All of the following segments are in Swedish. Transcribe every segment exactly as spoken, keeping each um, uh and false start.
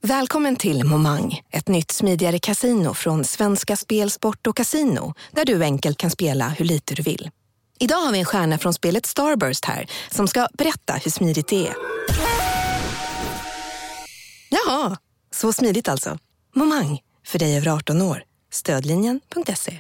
Välkommen till Momang, ett nytt smidigare casino från Svenska Spel, Sport och Casino, där du enkelt kan spela hur lite du vill. Idag har vi en stjärna från spelet Starburst här som ska berätta hur smidigt det är. Jaha, så smidigt alltså. Momang, för dig över arton år. Stödlinjen punkt se.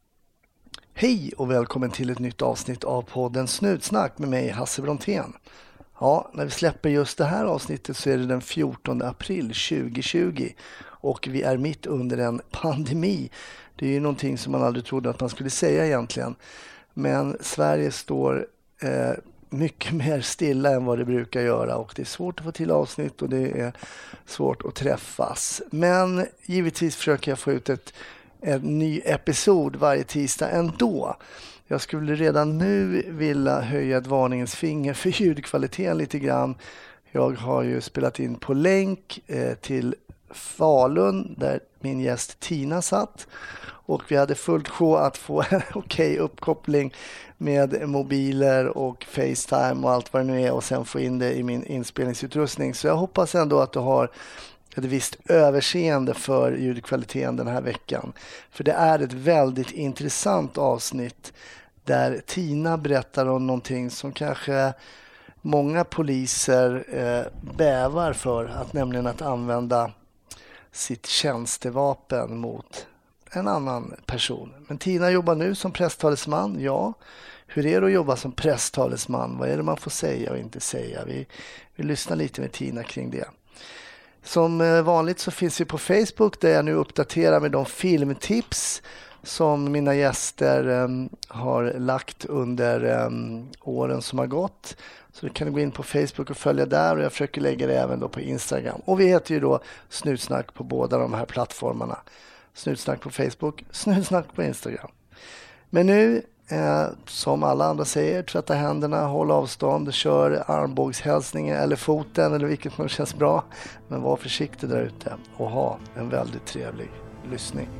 Hej och välkommen till ett nytt avsnitt av podden Snutsnack med mig, Hasse Brontén. Ja, när vi släpper just det här avsnittet så är det den fjortonde april tjugohundratjugo och vi är mitt under en pandemi. Det är ju någonting som man aldrig trodde att man skulle säga egentligen. Men Sverige står eh, mycket mer stilla än vad det brukar göra och det är svårt att få till avsnitt och det är svårt att träffas. Men givetvis försöker jag få ut ett, en ny episod varje tisdag ändå. Jag skulle redan nu vilja höja ett varningens finger för ljudkvaliteten lite grann. Jag har ju spelat in på länk eh, till Falun där min gäst Tina satt. Och vi hade fullt sjå att få en okej uppkoppling med mobiler och FaceTime och allt vad det nu är och sen få in det i min inspelningsutrustning. Så jag hoppas ändå att du har ett visst överseende för ljudkvaliteten den här veckan. För det är ett väldigt intressant avsnitt där Tina berättar om någonting som kanske många poliser eh, bävar för, att nämligen att använda sitt tjänstevapen mot en annan person. Men Tina jobbar nu som presstalesman, ja. Hur är det att jobba som presstalesman? Vad är det man får säga och inte säga? Vi, vi lyssnar lite med Tina kring det. Som vanligt så finns vi på Facebook där jag nu uppdaterar med de filmtips som mina gäster um, har lagt under um, åren som har gått. Så du kan gå in på Facebook och följa där och jag försöker lägga det även då på Instagram. Och vi heter ju då Snutsnack på båda de här plattformarna. Snutsnack på Facebook, Snutsnack på Instagram. Men nu, eh, som alla andra säger, tvätta händerna, håll avstånd, kör armbågshälsningen eller foten eller vilket som känns bra. Men var försiktig där ute och ha en väldigt trevlig lyssning.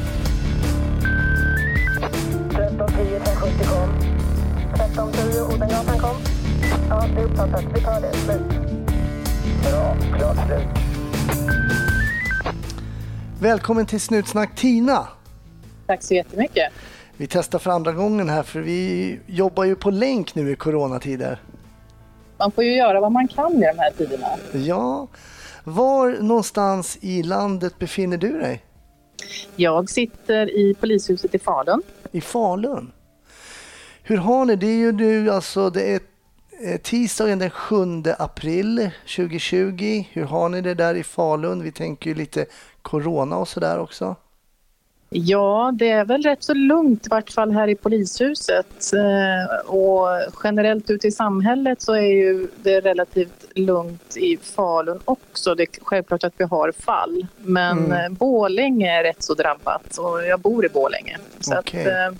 tretton tio sjuttio kom. tretton tio Odengatan kom. Ja, det är uppfattat. Vi tar det. Slut. Bra, klart slut. Välkommen till Snutsnack Tina. Tack så jättemycket. Vi testar för andra gången här för vi jobbar ju på länk nu i coronatider. Man får ju göra vad man kan i de här tiderna. Ja. Var någonstans i landet befinner du dig? Jag sitter i polishuset i Falun. I Falun? Hur har ni det? Är ju nu, alltså det är tisdagen den sjunde april tjugohundratjugo. Hur har ni det där i Falun? Vi tänker ju lite corona och sådär också. Ja, det är väl rätt så lugnt i vart fall här i polishuset. Och generellt ute i samhället så är ju det relativt lugnt i Falun också. Det är självklart att vi har fall. Men mm. Borlänge är rätt så drabbat och jag bor i Borlänge. Så okay. att,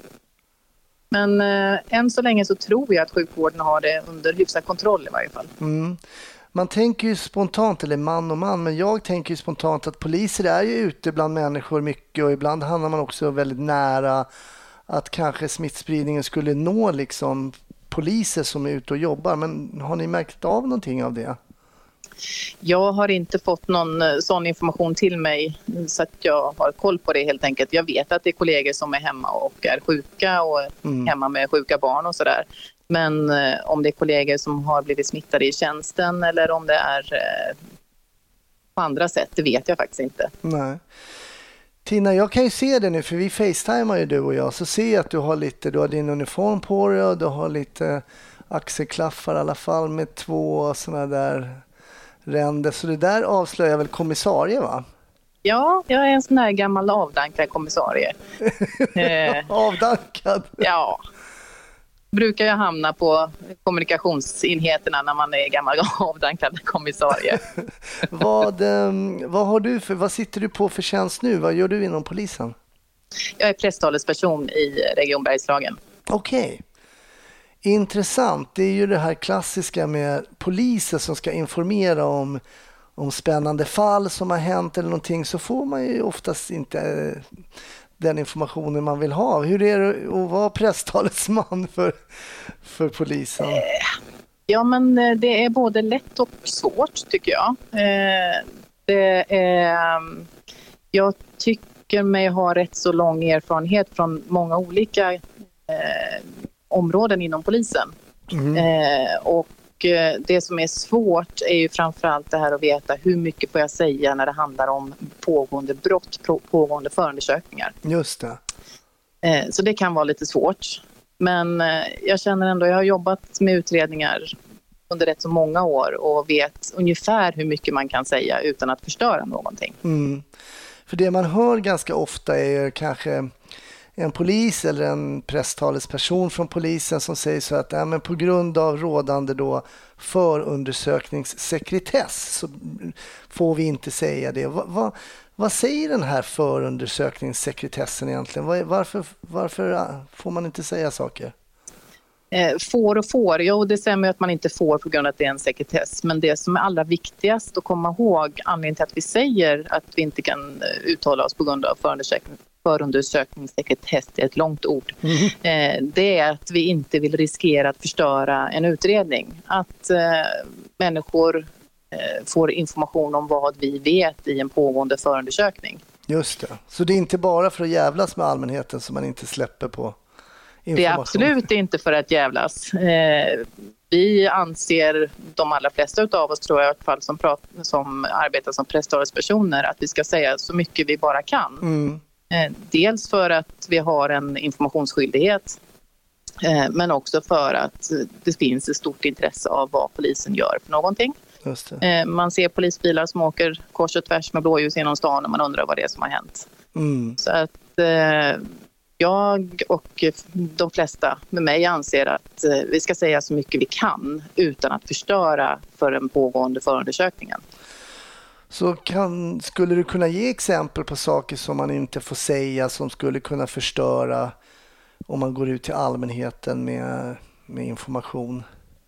men än så länge så tror jag att sjukvården har det under hyfsad kontroll i varje fall. Mm. Man tänker ju spontant, eller man och man, men jag tänker ju spontant att poliser är ju ute bland människor mycket och ibland hamnar man också väldigt nära att kanske smittspridningen skulle nå liksom poliser som är ute och jobbar. Men har ni märkt av någonting av det? Jag har inte fått någon sån information till mig så att jag har koll på det helt enkelt. Jag vet att det är kollegor som är hemma och är sjuka och mm. hemma med sjuka barn och sådär. Men eh, om det är kollegor som har blivit smittade i tjänsten eller om det är eh, på andra sätt, det vet jag faktiskt inte. Nej. Tina, jag kan ju se det nu för vi facetimar ju du och jag, så ser jag att du har lite, du har din uniform på dig och du har lite axelklaffar i alla fall med två sådana där ränder. Så det där avslöjar väl kommissarie, va? Ja, jag är en sån här gammal avdankad kommissarie. eh, avdankad? Ja. Brukar jag hamna på kommunikationsenheterna när man är gammal avdankad kommissarie. vad, vad har du för, vad sitter du på för tjänst nu? Vad gör du inom polisen? Jag är presstalesperson i Region Bergslagen. Okej. Okay. Intressant. Det är ju det här klassiska med poliser som ska informera om, om spännande fall som har hänt eller någonting, så får man ju oftast inte den informationen man vill ha. Hur är det att vara presstalesman för, för polisen? Ja, men det är både lätt och svårt tycker jag. det är, jag tycker mig ha rätt så lång erfarenhet från många olika eh, områden inom polisen. Mm. Eh, och det som är svårt är ju framförallt det här att veta hur mycket får jag säga när det handlar om pågående brott, pågående förundersökningar. Just det. Eh, så det kan vara lite svårt. Men eh, jag känner ändå, jag har jobbat med utredningar under rätt så många år och vet ungefär hur mycket man kan säga utan att förstöra någonting. Mm. För det man hör ganska ofta är kanske en polis eller en presstalesperson från polisen som säger så att ja, men på grund av rådande då förundersökningssekretess så får vi inte säga det. Va, va, vad säger den här förundersökningssekretessen egentligen? Var, varför, varför får man inte säga saker? Eh, får och får, jo det stämmer att man inte får på grund av att det är en sekretess. Men det som är allra viktigast att komma ihåg, anledningen till att vi säger att vi inte kan uttala oss på grund av förundersökning, förundersökningssekretess, det är ett långt ord. Mm. Eh, det är att vi inte vill riskera att förstöra en utredning. Att eh, människor eh, får information om vad vi vet i en pågående förundersökning. Just det. Så det är inte bara för att jävlas med allmänheten som man inte släpper på information? Det är absolut inte för att jävlas. Eh, vi anser, de allra flesta av oss tror jag i alla fall som, prat, som arbetar som presstalespersoner, att vi ska säga så mycket vi bara kan. Mm. Dels för att vi har en informationsskyldighet men också för att det finns ett stort intresse av vad polisen gör för någonting. Just det. Man ser polisbilar som åker kors och tvärs med blåljus genom stan och man undrar vad det är som har hänt. Mm. Så att jag och de flesta med mig anser att vi ska säga så mycket vi kan utan att förstöra för den pågående förundersökningen. Så kan, skulle du kunna ge exempel på saker som man inte får säga som skulle kunna förstöra om man går ut till allmänheten med, med information?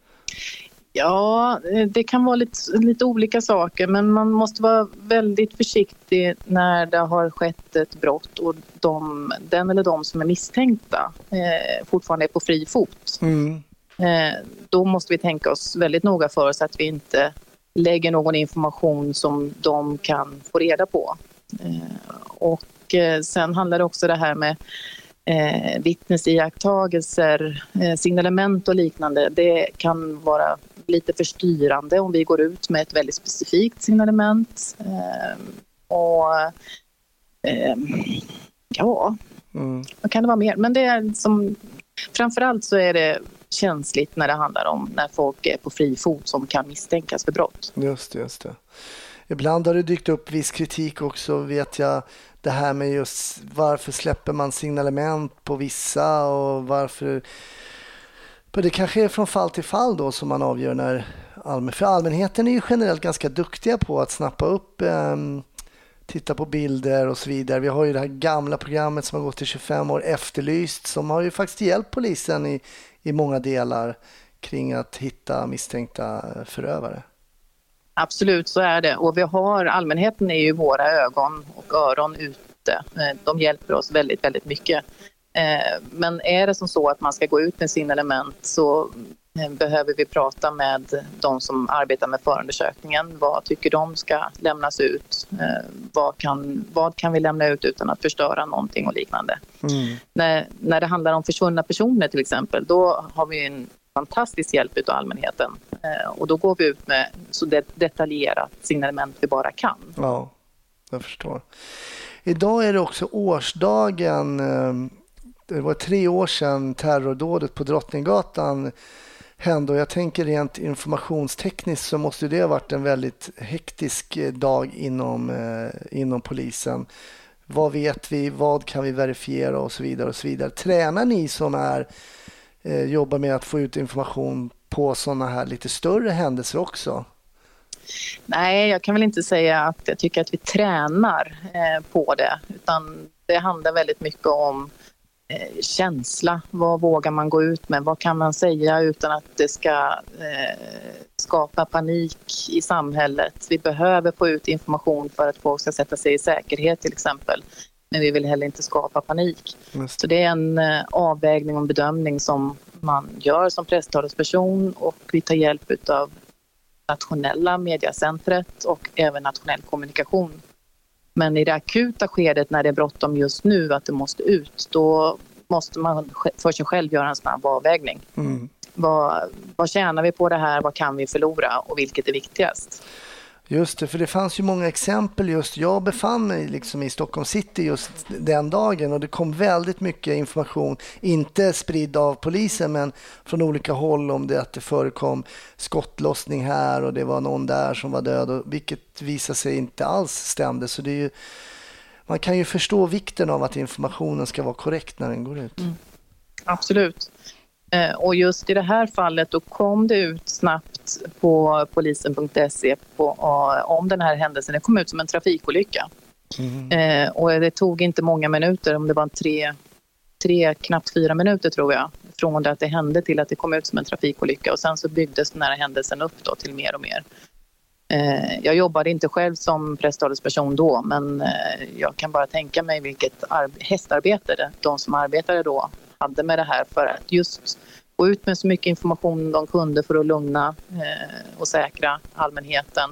Ja, det kan vara lite, lite olika saker, men man måste vara väldigt försiktig när det har skett ett brott och de, den eller de som är misstänkta eh, fortfarande är på fri fot. Mm. Eh, då måste vi tänka oss väldigt noga för oss att vi inte lägger någon information som de kan få reda på. Eh, och eh, sen handlar det också det här med eh, vittnesiakttagelser, eh, signalement och liknande. Det kan vara lite förstyrande om vi går ut med ett väldigt specifikt signalement. Eh, och eh, ja, mm. vad kan det vara mer? Men det är som, framförallt så är det känsligt när det handlar om när folk är på fri fot som kan misstänkas för brott. Just det, just det. Ibland har det dykt upp viss kritik också, vet jag, det här med just varför släpper man signalement på vissa och varför. Det kanske är från fall till fall då som man avgör när allmän, för allmänheten är ju generellt ganska duktiga på att snappa upp, eh, titta på bilder och så vidare. Vi har ju det här gamla programmet som har gått till tjugofem år, Efterlyst, som har ju faktiskt hjälpt polisen i i många delar kring att hitta misstänkta förövare. Absolut, så är det. Och vi har, allmänheten är ju våra ögon och öron ute. De hjälper oss väldigt, väldigt mycket. Men är det som så att man ska gå ut med sina element så behöver vi prata med de som arbetar med förundersökningen. Vad tycker de ska lämnas ut? Vad kan, vad kan vi lämna ut utan att förstöra någonting och liknande? Mm. När, när det handlar om försvunna personer till exempel, då har vi en fantastisk hjälp av allmänheten. Och då går vi ut med så det, detaljerat signalement vi bara kan. Ja, jag förstår. Idag är det också årsdagen. Det var tre år sedan terrordådet på Drottninggatan hände och jag tänker rent informationstekniskt så måste det ha varit en väldigt hektisk dag inom, eh, inom polisen. Vad vet vi? Vad kan vi verifiera och så vidare och så vidare. Tränar ni som är eh, jobbar med att få ut information på sådana här lite större händelser också? Nej, jag kan väl inte säga att jag tycker att vi tränar eh, på det, utan det handlar väldigt mycket om Eh, känsla. Vad vågar man gå ut med? Vad kan man säga utan att det ska eh, skapa panik i samhället? Vi behöver få ut information för att folk ska sätta sig i säkerhet till exempel. Men vi vill heller inte skapa panik. Just. Så det är en eh, avvägning och bedömning som man gör som presstalesperson och vi tar hjälp av nationella mediacentret och även nationell kommunikation. Men i det akuta skedet när det är bråttom just nu att det måste ut, då måste man för sig själv göra en snabb avvägning. Mm. Vad, vad tjänar vi på det här? Vad kan vi förlora? Och vilket är viktigast? Just det, för det fanns ju många exempel. Just jag befann mig liksom i Stockholm city just den dagen och det kom väldigt mycket information, inte spridd av polisen men från olika håll om det att det förekom skottlossning här och det var någon där som var död, och vilket visade sig inte alls stämde. Så det är ju, man kan ju förstå vikten av att informationen ska vara korrekt när den går ut. Mm. Absolut. Och just i det här fallet då kom det ut snabbt på polisen punkt se på, om den här händelsen. Det kom ut som en trafikolycka. Mm. Eh, och det tog inte många minuter, om det var tre, tre, knappt fyra minuter tror jag, från det att det hände till att det kom ut som en trafikolycka. Och sen så byggdes den här händelsen upp då till mer och mer. Eh, jag jobbade inte själv som presstalesperson då, men eh, jag kan bara tänka mig vilket ar- hästarbete de som arbetade då hade med det här för att just gå ut med så mycket information de kunde för att lugna eh, och säkra allmänheten.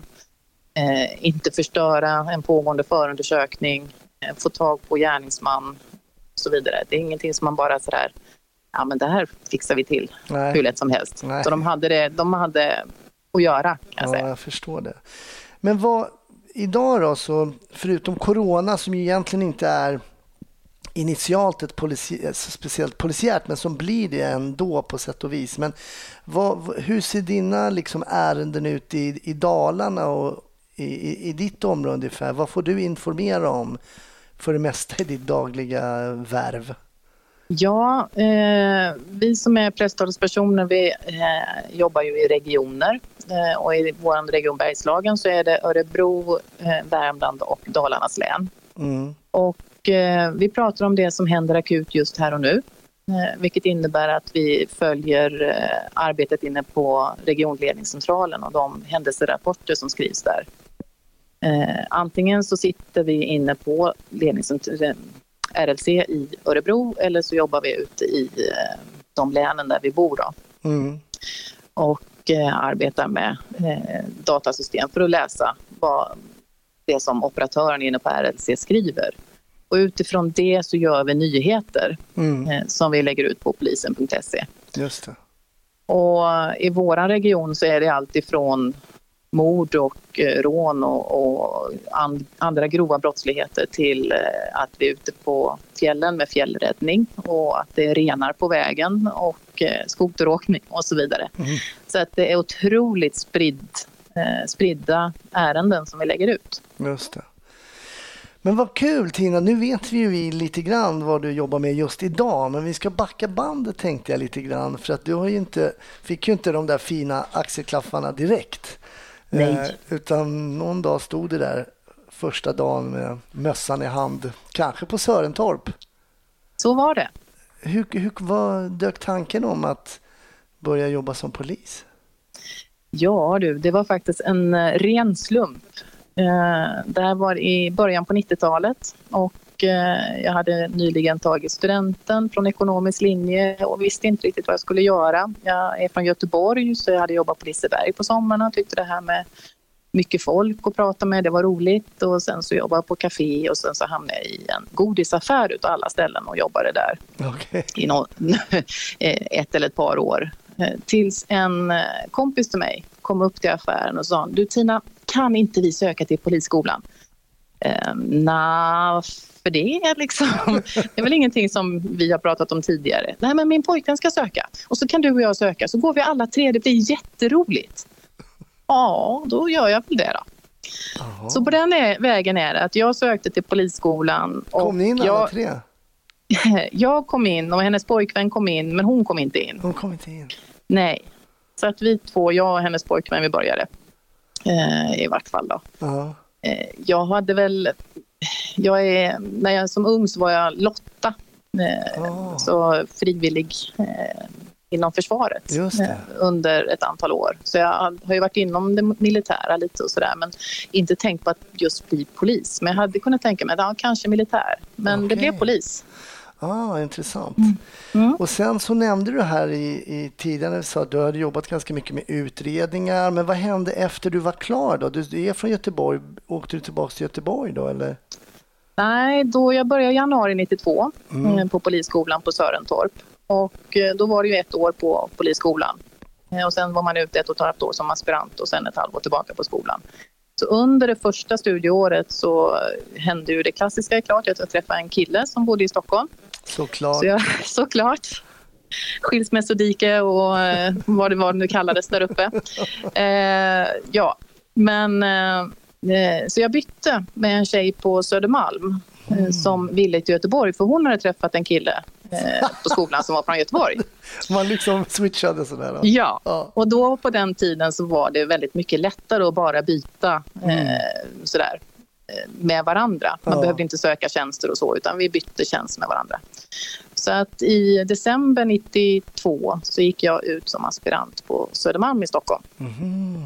Eh, inte förstöra en pågående förundersökning, eh, få tag på gärningsman och så vidare. Det är ingenting som man bara sådär, ja men det här fixar vi till. Nej. Hur lätt som helst. Nej. Så de hade det, de hade att göra, kan jag ja, säga. Jag förstår det. Men vad idag då, så förutom corona som ju egentligen inte är initialt ett polici- speciellt polisiärt, men som blir det ändå på sätt och vis. Men vad, hur ser dina liksom ärenden ut i, i Dalarna och i, i, i ditt område ungefär? Vad får du informera om för det mesta i ditt dagliga värv? Ja, eh, vi som är presstalespersoner, vi eh, jobbar ju i regioner. Eh, och i vår region Bergslagen så är det Örebro, eh, Värmland och Dalarnas län. Mm. Och vi pratar om det som händer akut just här och nu, vilket innebär att vi följer arbetet inne på regionledningscentralen och de händelserapporter som skrivs där. Antingen så sitter vi inne på R L C i Örebro eller så jobbar vi ute i de länen där vi bor då. Mm. Och arbetar med datasystem för att läsa vad det som operatören inne på R L C skriver. Och utifrån det så gör vi nyheter mm. eh, som vi lägger ut på polisen punkt se. Just det. Och i våran region så är det allt ifrån mord och eh, rån och, och and, andra grova brottsligheter till eh, att vi är ute på fjällen med fjällräddning och att det är renar på vägen och eh, skoteråkning och så vidare. Mm. Så att det är otroligt spridd, eh, spridda ärenden som vi lägger ut. Just det. Men vad kul Tina, nu vet vi ju lite grann vad du jobbar med just idag, men vi ska backa bandet tänkte jag lite grann, för att du har ju inte, fick ju inte de där fina axelklaffarna direkt. Nej. Eh, utan någon dag stod det där första dagen med mössan i hand, kanske på Sörentorp. Så var det. Hur, hur vad dök tanken om att börja jobba som polis? Ja du, det var faktiskt en uh, ren slump. Uh, det här var i början på nittiotalet och uh, jag hade nyligen tagit studenten från ekonomisk linje och visste inte riktigt vad jag skulle göra. Jag är från Göteborg så jag hade jobbat på Liseberg på sommarna och tyckte det här med mycket folk att prata med, det var roligt, och sen så jobbade jag på café och sen så hamnade jag i en godisaffär utav alla ställen och jobbade där okay. i no- ett eller ett par år. Tills en kompis till mig kom upp till affären och sa, du Tina, kan inte vi söka till polisskolan? Ehm, Nej, för det är liksom, det är väl ingenting som vi har pratat om tidigare. Nej, men min pojkvän ska söka och så kan du och jag söka, så går vi alla tre, det blir jätteroligt. Ja, då gör jag väl det då. Aha. Så på den är, vägen är det att jag sökte till polisskolan. Och kom ni in alla jag, tre? Jag kom in och hennes pojkvän kom in, men hon kom inte in. Hon kom inte in? Nej. Så att vi två, jag och hennes pojkvän, vi började. Eh, I vart fall då. Ja. Eh, jag hade väl... Jag är, när jag som ung så var jag Lotta. Eh, oh. Så frivillig... Eh, inom försvaret under ett antal år. Så jag har ju varit inom det militära lite och sådär, men inte tänkt på att just bli polis. Men jag hade kunnat tänka mig att ja, kanske militär. Men okay. Det blev polis. Ah, intressant. Mm. Mm. Och sen så nämnde du här i, i tiden så att du hade jobbat ganska mycket med utredningar. Men vad hände efter du var klar då? Du, du är från Göteborg. Åkte du tillbaka till Göteborg då eller? Nej, då jag började i januari nittiotvå Mm. på polisskolan på Sörentorp. Och då var det ju ett år på polisskolan. Och sen var man ute ett och ett halvt år som aspirant och sen ett halvår tillbaka på skolan. Så under det första studieåret så hände ju det klassiska klart. Jag träffade en kille som bodde i Stockholm. Såklart. Så jag, såklart. Skilsmässodike och eh, vad det var nu kallades där uppe. Eh, ja, men eh, så jag bytte med en tjej på Södermalm eh, Mm. som ville till Göteborg för hon hade träffat en kille eh, på skolan som var från Göteborg. Man liksom switchade sådär. Då. Ja, Ja. och då på den tiden så var det väldigt mycket lättare att bara byta eh, sådär eh, med varandra. Man Ja. behövde inte söka tjänster och så utan vi bytte tjänst med varandra. Så att i december nittiotvå så gick jag ut som aspirant på Södermalm i Stockholm. Mhm.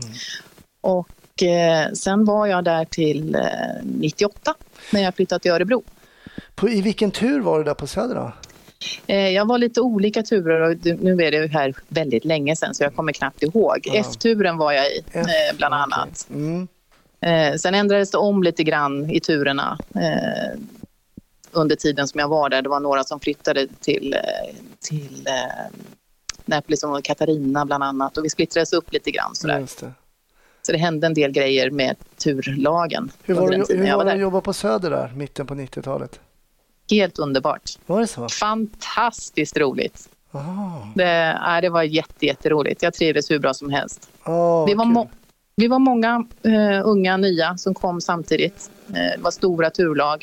Och eh, sen var jag där till eh, nittioåtta när jag flyttade till Örebro. På, I vilken tur var du där på Söder då? Eh, jag var lite olika turer och du- nu är det här väldigt länge sedan så jag kommer knappt ihåg. Ja. F-turen var jag i F, eh, bland okej. annat. Mm. Eh, sen ändrades det om lite grann i turerna eh, under tiden som jag var där. Det var några som flyttade till, eh, till eh, Näpoli som var Katarina bland annat och vi splittrades upp lite grann sådär. Just det. Så det hände en del grejer med turlagen Hur var, under det, den tiden hur jag var var det att där. jobba på Söder där, mitten på nittiotalet? Helt underbart. Var det så? Fantastiskt roligt. Ah. Det, äh, det var jätte, jätteroligt. Jag trivdes hur bra som helst. Ah, Vi var, vad må- kul. vi var många eh, unga nya som kom samtidigt. Eh, det var stora turlag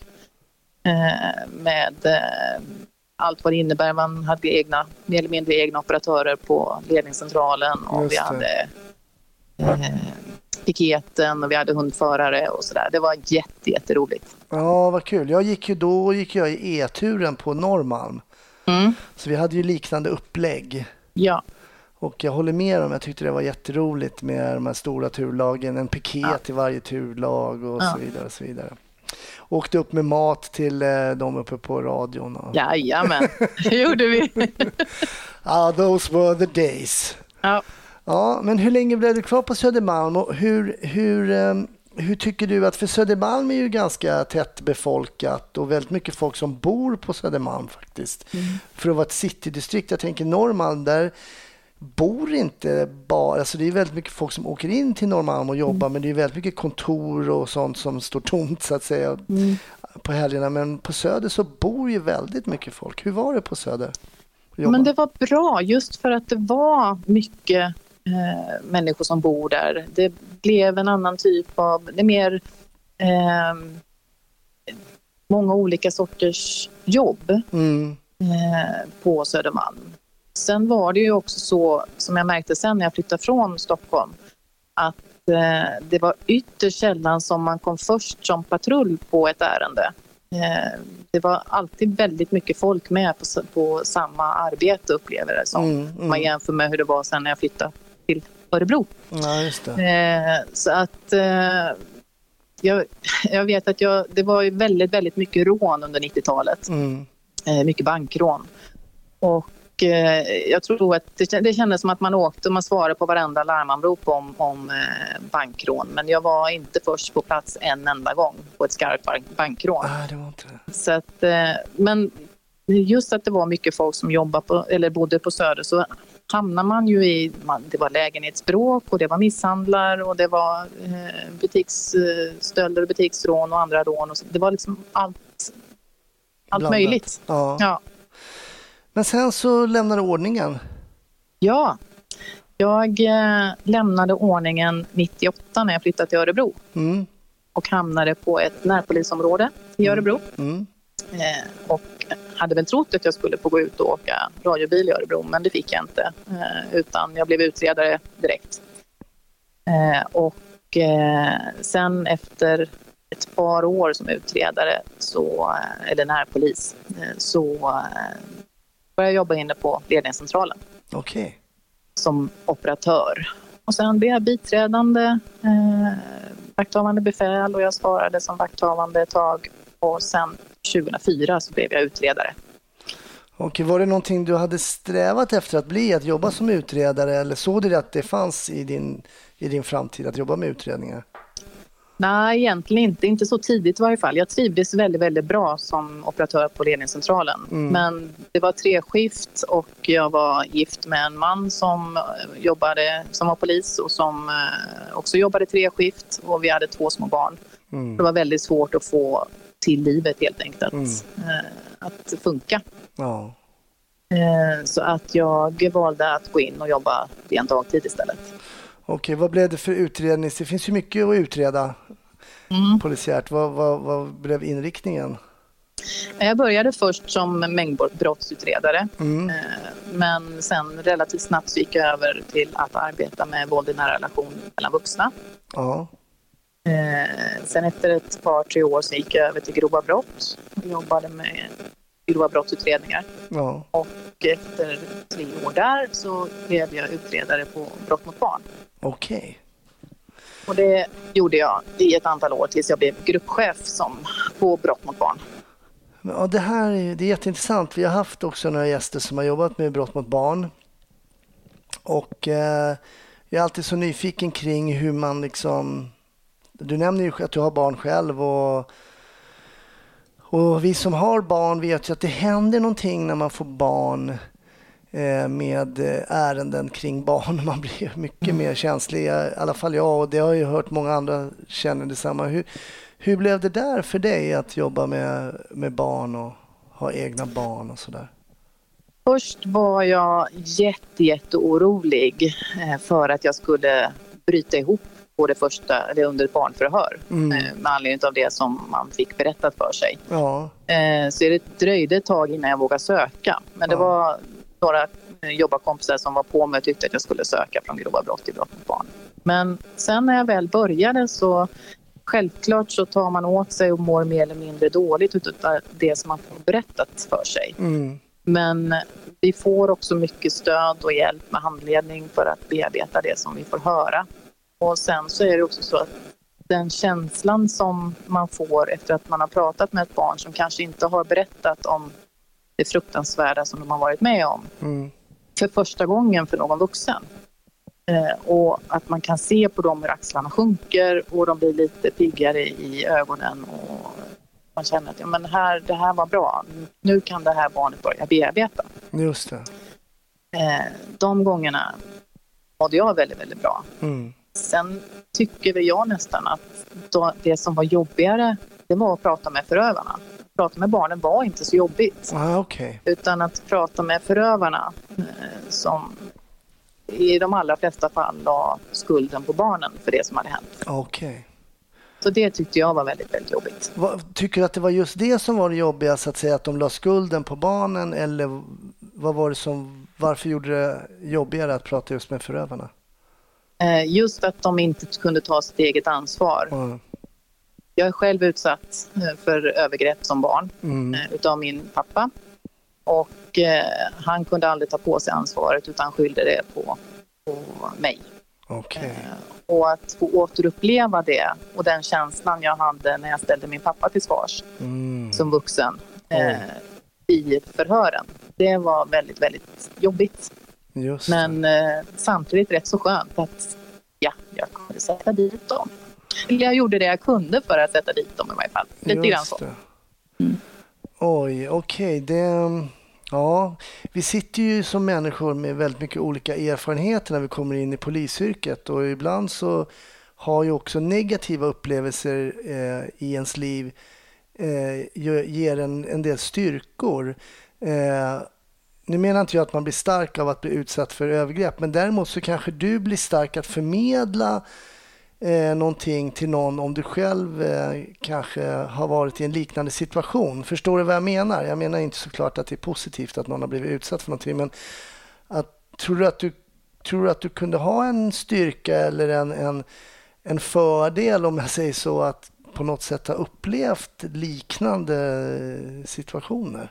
eh, med eh, allt vad det innebär. Man hade egna, mer eller mindre egna operatörer på ledningscentralen och Just vi det. hade eh, piketen och vi hade hundförare och sådär. Det var jätte, jätteroligt. Ja, vad kul. Jag gick ju då gick jag i E-turen på Norrmalm. Mm. Så vi hade ju liknande upplägg. Ja. Och jag håller med om, jag tyckte det var jätteroligt med de här stora turlagen. En piket Ja. i varje turlag och Ja. så vidare. Och så vidare. Åkte upp med mat till eh, de uppe på radion. Och... Jajamän, det gjorde vi. Ah, those were the days. Ja. Ja, men hur länge blev du kvar på Södermalm och hur, hur, eh, hur tycker du att, för Södermalm är ju ganska tätt befolkat och väldigt mycket folk som bor på Södermalm faktiskt. Mm. För att vara ett citydistrikt, jag tänker Norrmalm, där bor inte bara, alltså det är väldigt mycket folk som åker in till Norrmalm och jobbar, mm. men det är väldigt mycket kontor och sånt som står tomt så att säga Mm. på helgerna. Men på Söder så bor ju väldigt mycket folk. Hur var det på Söder? Jobba? Men det var bra just för att det var mycket eh, människor som bor där. Det blev en annan typ av, det är mer eh, många olika sorters jobb Mm. eh, på Södermalm. Sen var det ju också så, som jag märkte sen när jag flyttade från Stockholm, att eh, det var ytterst sällan som man kom först som patrull på ett ärende. Eh, det var alltid väldigt mycket folk med på, på samma arbete, upplever det som. Mm, Om man mm. jämför med hur det var sen när jag flyttade till Örebro. Ja, just det. Eh, så att eh, jag, jag vet att jag, det var ju väldigt, väldigt mycket rån under nittiotalet. Mm. Eh, mycket bankrån. Och eh, jag tror att det, det kändes som att man åkte och man svarade på varenda larmanrop om, om eh, bankrån. Men jag var inte först på plats en enda gång på ett skarpt bank- bankrån. Nej, det var inte det. Så att, eh, men just att det var mycket folk som jobbade på, eller bodde på Söder, så hamnar man ju i, man, det var lägenhetsbråk och det var misshandlar och det var eh, butiksstölder och butiksrån och andra rån. Och så, det var liksom allt, allt Blandat. möjligt. Ja. Ja. Men sen så lämnade ordningen. Ja, jag eh, lämnade ordningen nittioåtta när jag flyttade till Örebro Mm. och hamnade på ett närpolisområde i Örebro. Mm. Eh, och hade väl trott att jag skulle få gå ut och åka radiobil i Örebro, men det fick jag inte. Eh, utan jag blev utredare direkt. Eh, och eh, sen efter ett par år som utredare, så, eller närpolis, eh, så eh, började jag jobba inne på ledningscentralen Okej. som operatör. Och sen blev jag biträdande eh, vakthavande befäl och jag svarade som vakthavande ett tag. Och sen tjugohundrafyra så blev jag utredare. Och var det någonting du hade strävat efter att bli, att jobba som utredare, eller såg du att det fanns i din, i din framtid att jobba med utredningar? Nej, egentligen inte. Inte så tidigt i varje fall. Jag trivdes väldigt, väldigt bra som operatör på ledningscentralen. Mm. Men det var treskift och jag var gift med en man som jobbade, som var polis och som också jobbade treskift, och vi hade två små barn. Mm. Det var väldigt svårt att få till livet helt enkelt att, mm. att funka. Ja. Så att jag valde att gå in och jobba en dagtid istället. Okej, vad blev det för utredning? Det finns ju mycket att utreda mm. polisiärt. Vad, vad, vad blev inriktningen? Jag började först som mängdbrottsutredare. Mm. Men sen relativt snabbt så gick jag över till att arbeta med våld i nära relation mellan vuxna. Ja. Sen efter ett par, tre år så gick jag över till grova brott och jobbade med grova brottsutredningar. Ja. Och efter tre år där så blev jag utredare på brott mot barn. Okej. Okay. Och det gjorde jag i ett antal år tills jag blev gruppchef som på brott mot barn. Ja, det här är, det är jätteintressant. Vi har haft också några gäster som har jobbat med brott mot barn. Och eh, jag är alltid så nyfiken kring hur man liksom... Du nämner ju att du har barn själv, och Och vi som har barn vet ju att det händer någonting när man får barn eh, med ärenden kring barn. Man blir mycket mm. mer känslig, i alla fall jag, och det har jag hört många andra känner detsamma. Hur, hur blev det där för dig att jobba med, med barn och ha egna barn och sådär? Först var jag jätte, jätte orolig för att jag skulle bryta ihop på det första, eller under ett barnförhör mm. med anledning av det som man fick berättat för sig. Ja. Så det dröjde ett tag innan jag vågade söka. Men det ja. var några jobbarkompisar som var på mig och tyckte att jag skulle söka från grova brott till brott mot barn. Men sen när jag väl började så självklart så tar man åt sig och mår mer eller mindre dåligt utav det som man får berättat för sig. Mm. Men vi får också mycket stöd och hjälp med handledning för att bearbeta det som vi får höra. Och sen så är det också så att den känslan som man får efter att man har pratat med ett barn som kanske inte har berättat om det fruktansvärda som de har varit med om mm. för första gången för någon vuxen. Eh, och att man kan se på dem hur axlarna sjunker och de blir lite piggare i ögonen och man känner att ja, men här, det här var bra. Nu kan det här barnet börja bearbeta. Just det. Eh, de gångerna mådde jag väldigt, väldigt bra. Mm. Sen tycker väl jag nästan att då, det som var jobbigare, det var att prata med förövarna. Att prata med barnen var inte så jobbigt. Ah, okay. Utan att prata med förövarna eh, som i de allra flesta fall la skulden på barnen för det som hade hänt. Okej. Okay. Så det tyckte jag var väldigt, väldigt jobbigt. Vad, tycker du att det var just det som var det jobbiga, så att säga, att de la skulden på barnen, eller vad var det som, varför gjorde det jobbigare att prata just med förövarna? Just att de inte kunde ta sitt eget ansvar. Mm. Jag är själv utsatt för övergrepp som barn mm. utav min pappa. Och eh, han kunde aldrig ta på sig ansvaret utan skyllde det på, på mig. Okay. Eh, och att få återuppleva det och den känslan jag hade när jag ställde min pappa till svars mm. som vuxen eh, i förhören. Det var väldigt, väldigt jobbigt. Just Men eh, samtidigt rätt så skönt att ja, jag kunde sätta dit dem. Eller jag gjorde det jag kunde för att sätta dit dem i varje fall. Lite Just grann så. Mm. Oj, okej. Okay. Det, ja, vi sitter ju som människor med väldigt mycket olika erfarenheter när vi kommer in i polisyrket. Och ibland så har ju också negativa upplevelser eh, i ens liv eh, ger en, en del styrkor. Eh, Nu menar inte jag att man blir stark av att bli utsatt för övergrepp, men däremot så kanske du blir stark att förmedla eh, någonting till någon om du själv eh, kanske har varit i en liknande situation. Förstår du vad jag menar? Jag menar inte såklart att det är positivt att någon har blivit utsatt för någonting, men att, tror du att du, tror du att du kunde ha en styrka eller en, en, en fördel, om jag säger så, att på något sätt ha upplevt liknande situationer?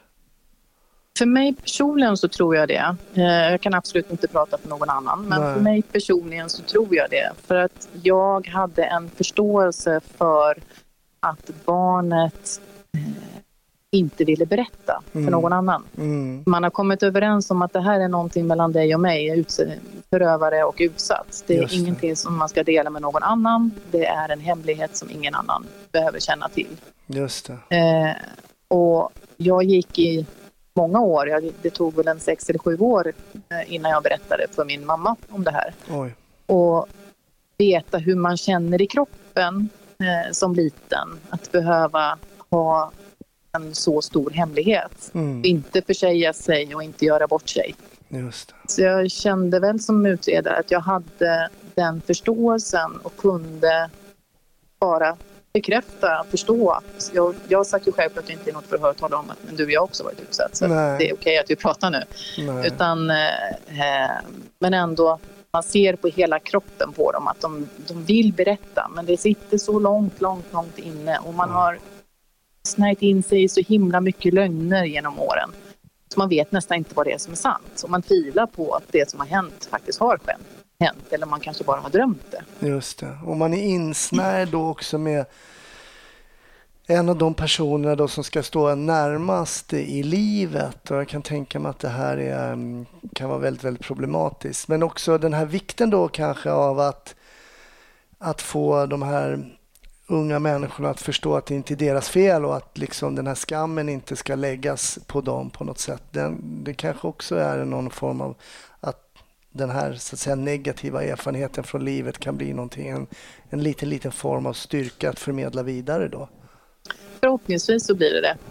För mig personligen så tror jag det. Jag kan absolut inte prata för någon annan. Men Nej. för mig personligen så tror jag det. För att jag hade en förståelse för att barnet inte ville berätta Mm. för någon annan. Mm. Man har kommit överens om att det här är någonting mellan dig och mig, förövare och utsatt. Det är Just det. ingenting som man ska dela med någon annan. Det är en hemlighet som ingen annan behöver känna till. Just det. Eh, och jag gick i många år, jag, det tog väl en sex eller sju år eh, innan jag berättade för min mamma om det här. Oj. Och veta hur man känner i kroppen eh, som liten. Att behöva ha en så stor hemlighet. Mm. Inte försäga sig och inte göra bort sig. Just det. Så jag kände väl som utredare att jag hade den förståelsen och kunde bara bekräfta, förstå att jag, jag har sagt ju självklart inte i något förhör att tala om att men du och jag också varit utsatt. Så Nej. det är okej att vi pratar nu. Nej. Utan, eh, men ändå, man ser på hela kroppen på dem att de, de vill berätta. Men det sitter så långt, långt, långt inne. Och man Mm. har snärjt in sig i så himla mycket lögner genom åren. Så man vet nästan inte vad det är som är sant. Och man tvivlar på att det som har hänt faktiskt har hänt. Eller man kanske bara har drömt det. Just det. Och man är insnärd då också med en av de personerna då som ska stå närmast i livet. Och jag kan tänka mig att det här är, kan vara väldigt, väldigt problematiskt. Men också den här vikten då kanske av att, att få de här unga människorna att förstå att det inte är deras fel och att liksom den här skammen inte ska läggas på dem på något sätt. Den, det kanske också är någon form av att den här så att säga negativa erfarenheten från livet kan bli någonting, en, en liten, liten form av styrka att förmedla vidare då. Förhoppningsvis så blir det det.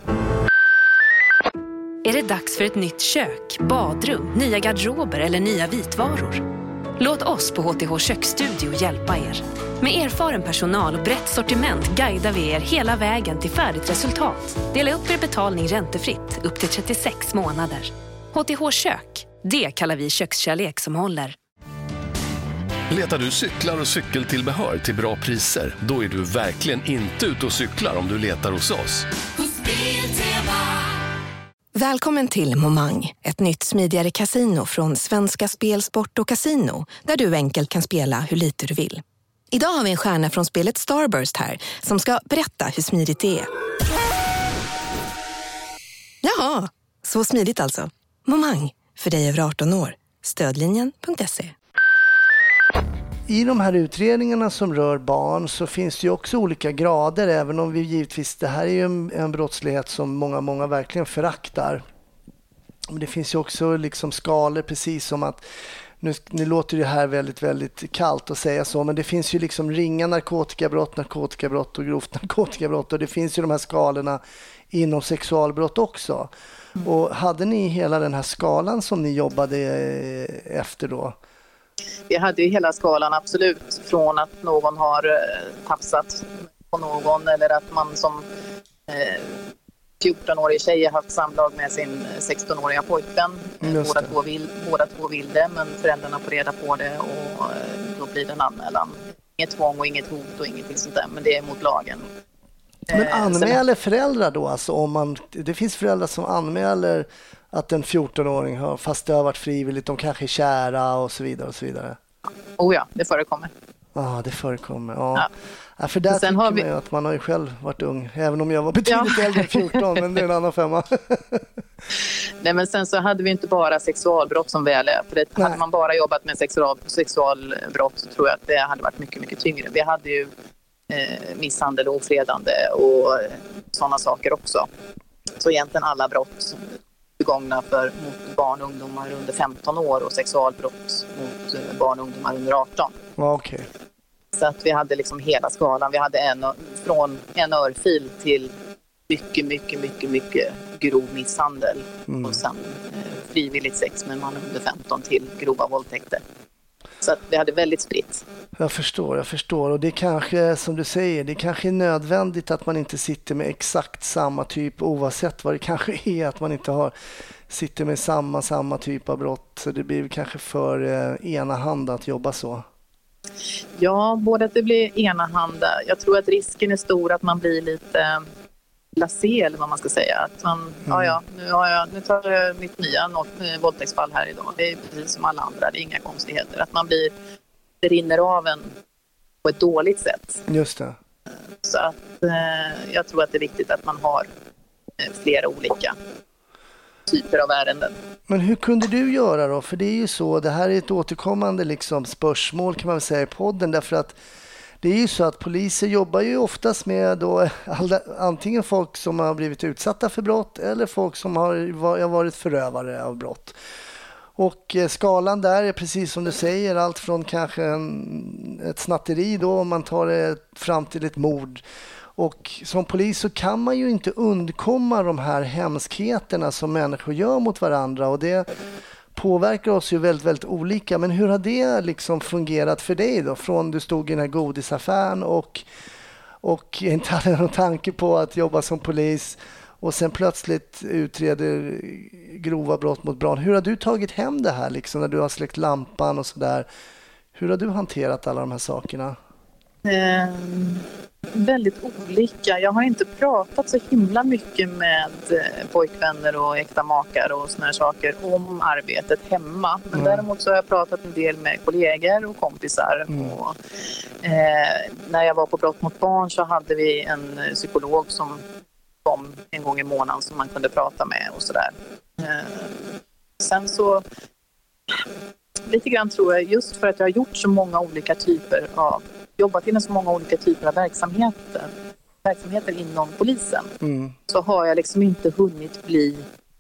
Är det dags för ett nytt kök, badrum, nya garderober eller nya vitvaror? Låt oss på H T H Köksstudio hjälpa er. Med erfaren personal och brett sortiment guidar vi er hela vägen till färdigt resultat. Dela upp er betalning räntefritt upp till trettiosex månader. H T H Kök, det kallar vi kökskärlek som håller. Letar du cyklar och cykeltillbehör till bra priser? Då är du verkligen inte ute och cyklar om du letar hos oss. Välkommen till Momang, ett nytt smidigare kasino från Svenska Spel, Sport och Casino, där du enkelt kan spela hur lite du vill. Idag har vi en stjärna från spelet Starburst här som ska berätta hur smidigt det är. Jaha, så smidigt alltså. Momang, för dig över arton år. Stödlinjen punkt se. I de här utredningarna som rör barn så finns det ju också olika grader, även om vi givetvis, det här är ju en, en brottslighet som många, många verkligen föraktar. Men det finns ju också liksom skalor, precis som att, nu, nu låter det här väldigt, väldigt kallt att säga så, men det finns ju liksom ringa narkotikabrott, narkotikabrott och grovt narkotikabrott, och det finns ju de här skalorna inom sexualbrott också. Mm. Och hade ni hela den här skalan som ni jobbade efter då? Vi hade ju hela skalan, absolut, från att någon har eh, tafsat på någon eller att man som eh, fjorton-årig tjej har haft samlag med sin sexton-åriga pojkvän. Båda två, vill, båda två vill det, men föräldrarna får reda på det och eh, då blir det en anmälan. Inget tvång och inget hot och ingenting sånt där, men det är mot lagen. Men anmäler föräldrar då? Alltså om man, det finns föräldrar som anmäler att en fjorton-åring har, fast det har varit frivilligt, de kanske är kära och så vidare och så vidare. Oh ja, det förekommer. Ja, ah, det förekommer. Ja. Ja. Ja, för där sen tycker har man vi... ju att man har ju själv varit ung, även om jag var betydligt Ja. äldre än fjorton, men det är en annan femma. Nej, men sen så hade vi inte bara sexualbrott som väl är. För det, hade man bara jobbat med sexual, sexualbrott så tror jag att det hade varit mycket, mycket tyngre. Vi hade ju eh, misshandel och ofredande och eh, sådana saker också. Så egentligen alla brott begångna för, mot barn och ungdomar under femton år och sexualbrott mot eh, barn och ungdomar under arton. Ja, okej. Okay. Så att vi hade liksom hela skalan. Vi hade en, från en örfil till mycket, mycket, mycket, mycket grov misshandel. Mm. Och sen eh, frivilligt sex med man under femton till grova våldtäkter. Så att vi hade väldigt spritt. Jag förstår, jag förstår. Och det kanske, som du säger, det kanske är nödvändigt att man inte sitter med exakt samma typ, oavsett vad det kanske är, att man inte har, sitter med samma, samma typ av brott. Så det blir kanske för eh, enahanda att jobba så. Ja, både att det blir enahanda. Jag tror att risken är stor att man blir lite blasé, eller vad man ska säga. Att man, mm. ja, ja, nu, har jag, nu tar jag mitt nya våldtäktsfall här idag. Det är precis som alla andra, det är inga konstigheter. Att man blir, det rinner av en på ett dåligt sätt. Just det. Så att eh, jag tror att det är viktigt att man har eh, flera olika typer av ärenden. Men hur kunde du göra då? För det är ju så, det här är ett återkommande liksom spörsmål kan man väl säga i podden, därför att det är ju så att poliser jobbar ju oftast med då alla, antingen folk som har blivit utsatta för brott eller folk som har varit förövare av brott. Och skalan där är precis som du säger, allt från kanske en, ett snatteri då, om man tar det fram till ett mord. Och som polis så kan man ju inte undkomma de här hemskheterna som människor gör mot varandra, och det påverkar oss ju väldigt, väldigt olika. Men hur har det liksom fungerat för dig då? Från du stod i den här godisaffären och, och inte hade någon tanke på att jobba som polis och sen plötsligt utreder grova brott mot barn. Hur har du tagit hem det här liksom, när du har släckt lampan och sådär? Hur har du hanterat alla de här sakerna? Eh, väldigt olika. Jag har inte pratat så himla mycket med eh, pojkvänner och äkta makar och såna här saker om arbetet hemma. Men mm. däremot så har jag pratat en del med kollegor och kompisar. Mm. Och, eh, när jag var på brott mot barn så hade vi en psykolog som kom en gång i månaden som man kunde prata med och sådär. Eh, sen så lite grann tror jag, just för att jag har gjort så många olika typer av jobbat inom så många olika typer av verksamheter, verksamheter inom polisen, mm. så har jag liksom inte hunnit bli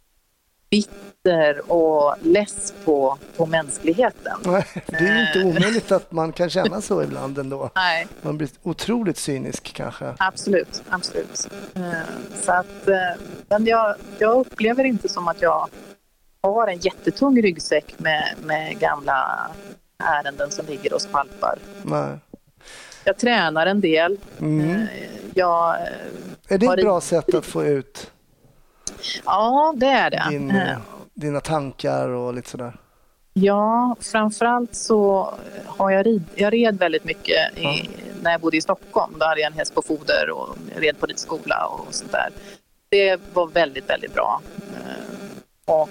bitter och less på, på mänskligheten. Nej, det är ju inte omöjligt att man kan känna så ibland ändå. Nej. Man blir otroligt cynisk kanske. Absolut, absolut. Så att, men jag, jag upplever inte som att jag har en jättetung ryggsäck med, med gamla ärenden som ligger och spalpar. Nej. Jag tränar en del. Mm. Jag är det ett bra sätt att få ut? Ja, det är det. Din, dina tankar och lite sådär? Ja, framförallt så har jag rid, jag red väldigt mycket i, ja. när jag bodde i Stockholm. Då hade jag en häst på foder och red på ridskola och sånt där. Det var väldigt, väldigt bra. Och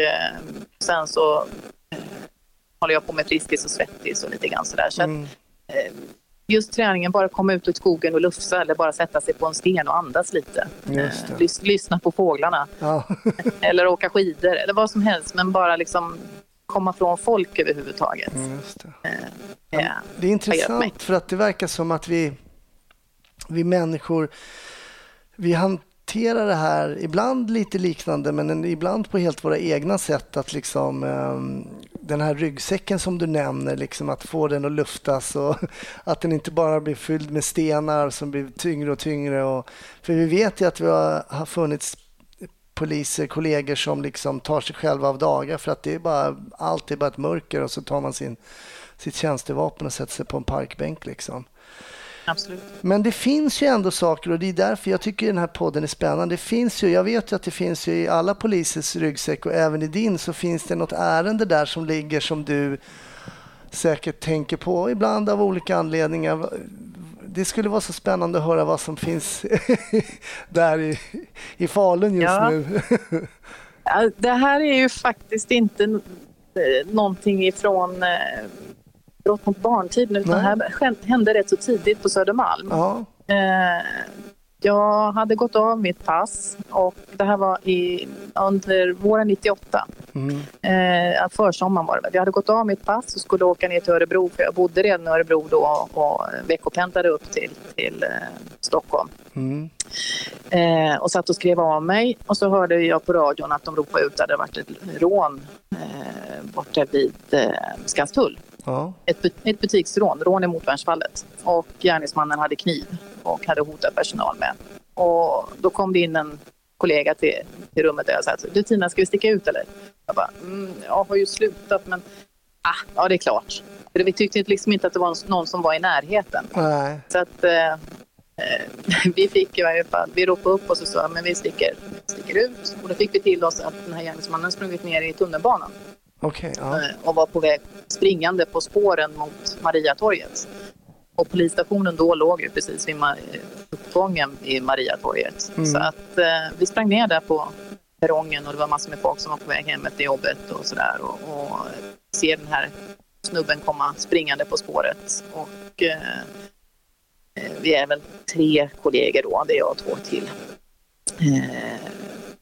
sen så håller jag på med Friskis och Svettis och lite grann sådär. Så mm. att, just träningen, bara komma ut i skogen och lufsa eller bara sätta sig på en sten och andas lite. Lys- lyssna på fåglarna. Ja. Eller åka skidor eller vad som helst, men bara liksom komma från folk överhuvudtaget. Mm, just det. Eh, ja. Det är intressant för att det verkar som att vi, vi människor, vi hanterar det här ibland lite liknande, men ibland på helt våra egna sätt, att liksom um, den här ryggsäcken som du nämner, liksom att få den att luftas och att den inte bara blir fylld med stenar som blir tyngre och tyngre. Och, för vi vet ju att vi har, har funnits poliser, kollegor som liksom tar sig själva av dagar för att det är bara, allt är bara ett mörker, och så tar man sin, sitt tjänstevapen och sätter sig på en parkbänk liksom. Absolut. Men det finns ju ändå saker, och det är därför jag tycker den här podden är spännande. Det finns ju, jag vet ju att det finns ju i alla polisers ryggsäck, och även i din så finns det något ärende där som ligger som du säkert tänker på ibland av olika anledningar. Det skulle vara så spännande att höra vad som finns där i, i Falun just ja. nu. Ja, det här är ju faktiskt inte någonting ifrån brott mot barntiden, utan det här hände rätt så tidigt på Södermalm. Ja. Eh, jag hade gått av mitt pass, och det här var i, under våren nittioåtta. Mm. Eh, försommaren var det. Jag hade gått av mitt pass och skulle åka ner till Örebro, för jag bodde redan i Örebro då och veckopendlade upp till, till eh, Stockholm. Mm. Eh, och satt och skrev av mig, och så hörde jag på radion att de ropade ut att det hade varit ett rån eh, borta vid eh, Skanstull. Ja. Ett, ett butiksrån, rån i Motvärnsfallet, och gärningsmannen hade kniv och hade hotat personal med. Och då kom det in en kollega till, till rummet där jag sa: du Tina, ska vi sticka ut eller? Jag bara, mm, jag har ju slutat, men ah, ja, det är klart. För vi tyckte liksom inte att det var någon som var i närheten. Nej. Så att eh, vi fick i varje fall, vi ropade upp och så sa men vi sticker, sticker ut. Och då fick vi till oss att den här gärningsmannen sprungit ner i tunnelbanan. Okay, ja. Och var på väg springande på spåren mot Mariatorget. Och polisstationen då låg ju precis vid uppgången i Mariatorget. Mm. Så att eh, vi sprang ner där på perrongen, och det var massor med folk som var på väg hem efter jobbet och sådär. Och, och ser den här snubben komma springande på spåret. Och eh, vi är väl tre kollegor då, det är jag och två till. Eh,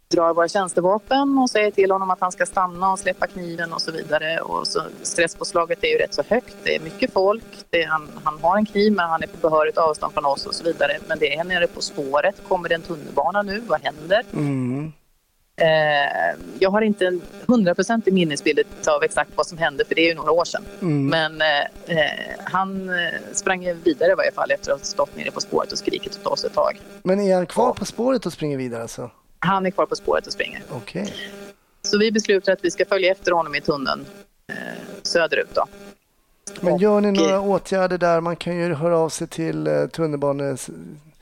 drar våra tjänstevapen och säger till honom att han ska stanna och släppa kniven och så vidare. Och så stresspåslaget är ju rätt så högt. Det är mycket folk. Det är, han, han har en kniv men han är på behörigt avstånd från oss och så vidare. Men det är nere på spåret. Kommer det en tunnelbana nu? Vad händer? Mm. Eh, jag har inte en hundraprocentig minnesbild av exakt vad som hände för det är ju några år sedan. Mm. Men eh, han sprang vidare i varje fall efter att ha stått nere på spåret och skrikit åt oss ett tag. Men är han kvar på spåret och springer vidare alltså? Han är kvar på spåret och springer. Okej. Okay. Så vi beslutar att vi ska följa efter honom i tunneln eh, söderut då. Men gör ni några åtgärder där? Man kan ju höra av sig till eh, tunnelbanes...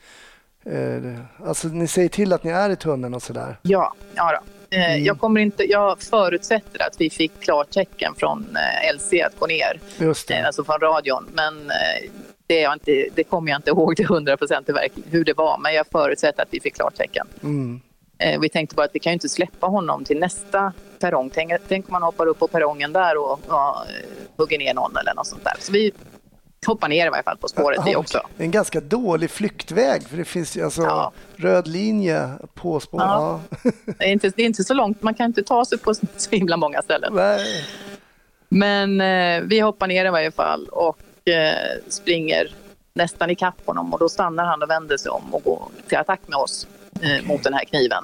Eh, alltså ni säger till att ni är i tunneln och sådär. Ja, ja då. Eh, mm. jag, kommer inte, jag förutsätter att vi fick klartecken från eh, L C att gå ner. Just det. Eh, alltså från radion. Men eh, det, är jag inte, det kommer jag inte ihåg till hundra procent hur det var. Men jag förutsätter att vi fick klartecken. Mm. Eh, vi tänkte bara att vi kan ju inte släppa honom till nästa perrong. Tänk, tänk om man hoppar upp på perrongen där och ja, hugger ner någon eller något sånt där. Så vi hoppar ner i varje fall på spåret det också. Det är en ganska dålig flyktväg för det finns ju alltså ja. röd linje på spåret. Ja. Ja. Det, är inte, det är inte så långt, man kan inte ta sig på så himla många ställen. Nej. Men eh, vi hoppar ner i varje fall och eh, springer nästan i kapp honom och då stannar han och vänder sig om och går till attack med oss eh, okay. mot den här kniven.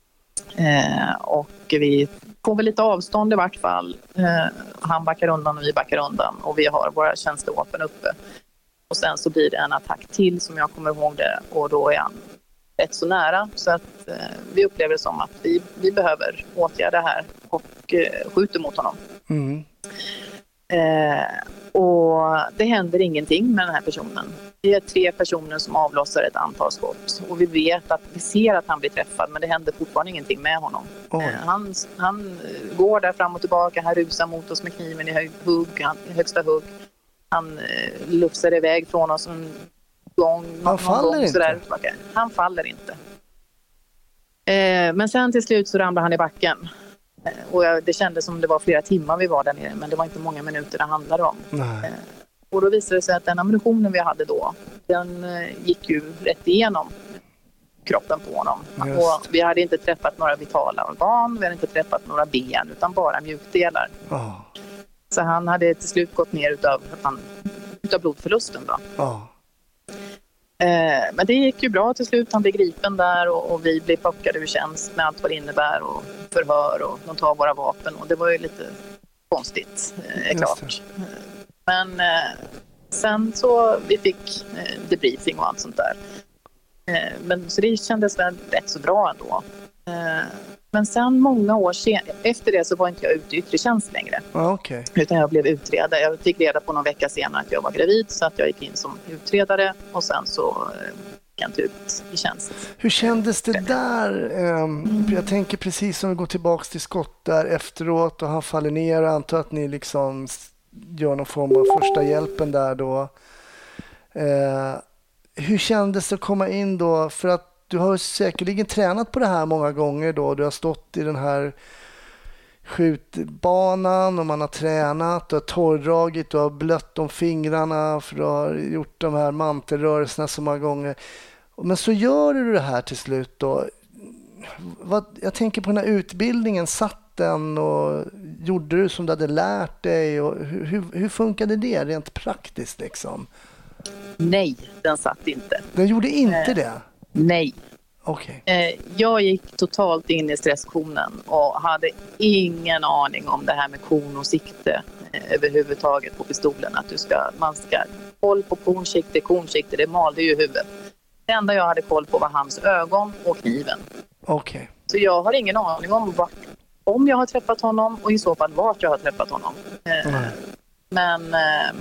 Eh, och vi får väl lite avstånd i vart fall. Eh, han backar undan och vi backar undan och vi har våra tjänstevapen uppe. Och sen så blir det en attack till som jag kommer ihåg det och då är han rätt så nära så att eh, vi upplever det som att vi, vi behöver åtgärda här och eh, skjuter mot honom. Mm. Eh, och det händer ingenting med den här personen. Vi är tre personer som avlossar ett antal skott och vi vet att vi ser att han blir träffad men det händer fortfarande ingenting med honom. Oh. Eh, han, han går där fram och tillbaka, han rusar mot oss med kniven i hög hugg, han, i högsta hugg. Han eh, lufsar iväg från oss en gång. Han faller gång, inte? Sådär. Han faller inte. Eh, men sen till slut så ramlar han i backen. Och jag, det kändes som det var flera timmar vi var där nere men det var inte många minuter det handlade om. Eh, och då visade det sig att den ammunitionen vi hade då den eh, gick ju rätt igenom kroppen på honom. Och vi hade inte träffat några vitala organ, vi hade inte träffat några ben utan bara mjukdelar. Oh. Så han hade till slut gått ner utav, han, utav blodförlusten då. Oh. Eh, men det gick ju bra till slut, han blev gripen där och, och vi blev plockade ur tjänst med allt vad det innebär och förhör och de tar våra vapen och det var ju lite konstigt, eh, klart. Men eh, sen så vi fick eh, debriefing och allt sånt där. Eh, men så det kändes väl rätt så bra ändå. Eh, men sen många år sen, efter det så var inte jag ute i yttre tjänst längre. Ah, okay. Utan jag blev utredare. Jag fick reda på någon vecka senare att jag var gravid så att jag gick in som utredare och sen så eh, gick jag inte ut i tjänst. Hur kändes det där? Um, jag tänker precis som vi går tillbaka till skott där efteråt och han faller ner och antar att ni liksom gör någon form av första hjälpen där då. Uh, hur kändes det att komma in då? För att du har säkerligen tränat på det här många gånger då. Du har stått i den här skjutbanan och man har tränat. Du har torrdragit, du har blött om fingrarna för du har gjort de här mantelrörelserna så många gånger. Men så gör du det här till slut då. Vad, jag tänker på den här utbildningen. Satt den och gjorde du som du hade lärt dig? Och hur, hur, hur funkade det rent praktiskt liksom? Nej, den satt inte. Den gjorde inte eh, det? Nej. Okay. Eh, jag gick totalt in i stresskonen och hade ingen aning om det här med kon och sikte eh, överhuvudtaget på pistolen. Att du ska, man ska koll på konsikte, konsikte, det malde ju huvudet. Det enda jag hade koll på var hans ögon och kniven. Okay. Så jag har ingen aning om vart, om jag har träffat honom och i så fall vart jag har träffat honom. Eh, mm. Men eh,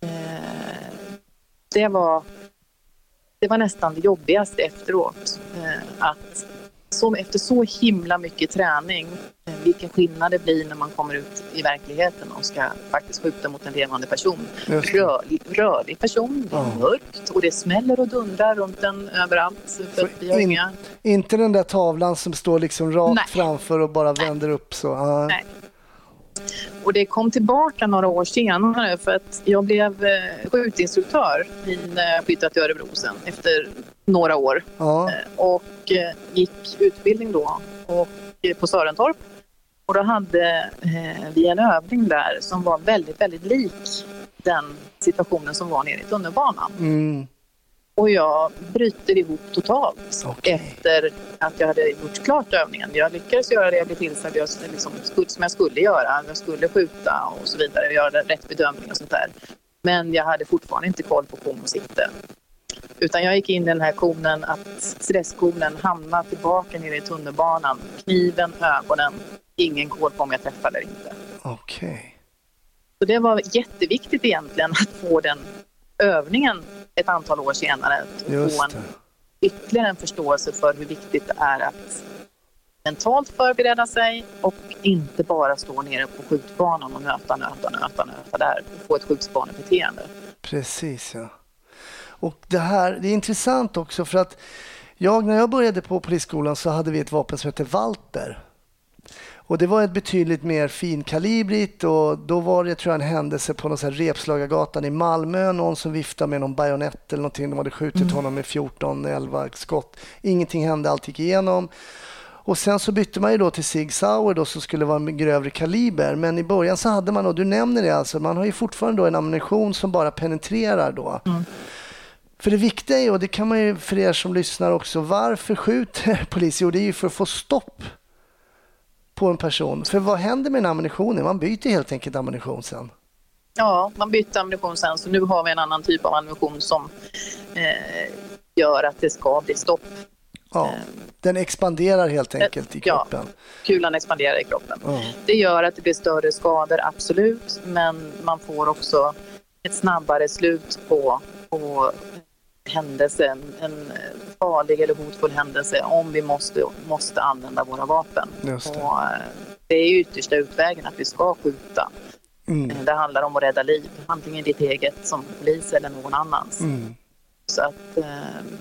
det var det var nästan det jobbigaste efteråt. Eh, att så, efter så himla mycket träning, eh, vilken skillnad det blir när man kommer ut i verkligheten och ska faktiskt skjuta mot en levande person. Rörlig, rörlig person, det är ja. mörkt och det smäller och dundrar runt den överallt. För vi har in, inga... Inte den där tavlan som står liksom rakt Nej. framför och bara Nej. vänder upp så. Ah. Nej. Och det kom tillbaka några år senare för att jag blev skjutinstruktör när jag flyttade till Örebro sen efter några år. Ja. Och gick utbildning då och på Sörentorp. Och då hade eh, vi en övning där som var väldigt, väldigt lik den situationen som var nere i tunnelbanan. Mm. Och jag bryter ihop totalt Okay. efter att jag hade gjort klart övningen. Jag lyckades göra rehabiliteringsarbete liksom, som jag skulle göra. Jag skulle skjuta och så vidare, göra rätt bedömning och sånt där. Men jag hade fortfarande inte koll på kon och sikte. Utan jag gick in i den här konen att stresskonen hamnade tillbaka nere i tunnelbanan. Kniven, ögonen, ingen koll på om jag träffade eller inte. Okej. Okay. Så det var jätteviktigt egentligen att få den övningen ett antal år senare. Och få en, ytterligare en förståelse för hur viktigt det är att mentalt förbereda sig och inte bara stå nere på skjutbanan och nöta, nöta, nöta, nöta där och få ett skjutbanebeteende. Precis, ja. Och det här, det är intressant också för att jag, när jag började på polisskolan så hade vi ett vapen som heter Walter. Och det var ett betydligt mer finkalibrigt och då var det, tror jag, en händelse på någon sån här Repslagargatan i Malmö. Någon som viftade med någon bajonett eller någonting. De hade skjutit mm. honom med fjorton elva skott. Ingenting hände, allt gick igenom. Och sen så bytte man ju då till Sig Sauer då, som skulle vara med grövre kaliber. Men i början så hade man, och du nämner det alltså, man har ju fortfarande då en ammunition som bara penetrerar då. Mm. För det viktiga är, och det kan man ju för er som lyssnar också, varför skjuter polisen? Jo, det är ju för att få stopp på en person. För vad händer med en ammunition? Man byter helt enkelt ammunition sen. Ja, man byter ammunition sen. Så nu har vi en annan typ av ammunition som eh, gör att det ska bli stopp. Ja, den expanderar helt enkelt i kroppen. Ja, kulan expanderar i kroppen. Ja. Det gör att det blir större skador, absolut. Men man får också ett snabbare slut på, på händelsen, en farlig eller hotfull händelse om vi måste, måste använda våra vapen. Just det. Och det är ju yttersta utvägen att vi ska skjuta. Mm. Det handlar om att rädda liv, antingen ditt eget som polis eller någon annans. Mm. Så att eh,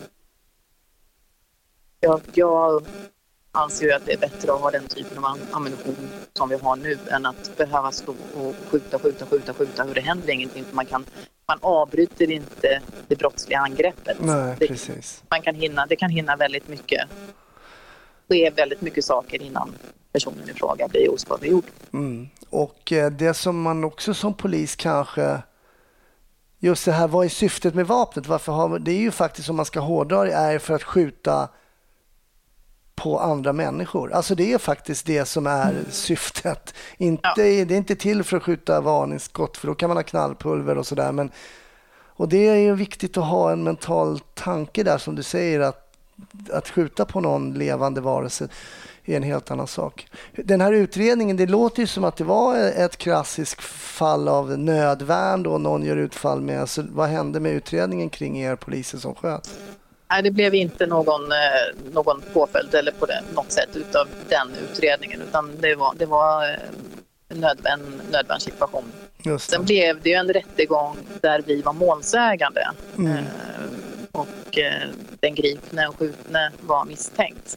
jag, jag anser ju att det är bättre att ha den typen av ammunition som vi har nu än att behöva stå och skjuta, skjuta, skjuta, skjuta hur det händer ingenting. Man kan Man avbryter inte det brottsliga angreppet. Nej, precis. Det, man kan hinna, det kan hinna väldigt mycket. Det är väldigt mycket saker innan personen i fråga blir oskadliggjord. Mm. Och eh, det som man också som polis kanske... Just det här, vad är syftet med vapnet? Varför har, det är ju faktiskt, om man ska hårdra det, är för att skjuta på andra människor. Alltså det är faktiskt det som är mm. syftet. Inte, ja. Det är inte till för att skjuta varningsskott, för då kan man ha knallpulver och sådär. Men, och det är ju viktigt att ha en mental tanke där, som du säger, att, att skjuta på någon levande varelse är en helt annan sak. Den här utredningen, det låter ju som att det var ett klassiskt fall av nödvärn då någon gör utfall med. Alltså, vad hände med utredningen kring er poliser som sköt? Nej, det blev inte någon, någon påföljd eller på det, något sätt utav den utredningen, utan det var, det var en nödvän, nödvärnssituation. Sen blev det ju en rättegång där vi var målsägande mm. eh, och eh, den gripne och skjutne var misstänkt.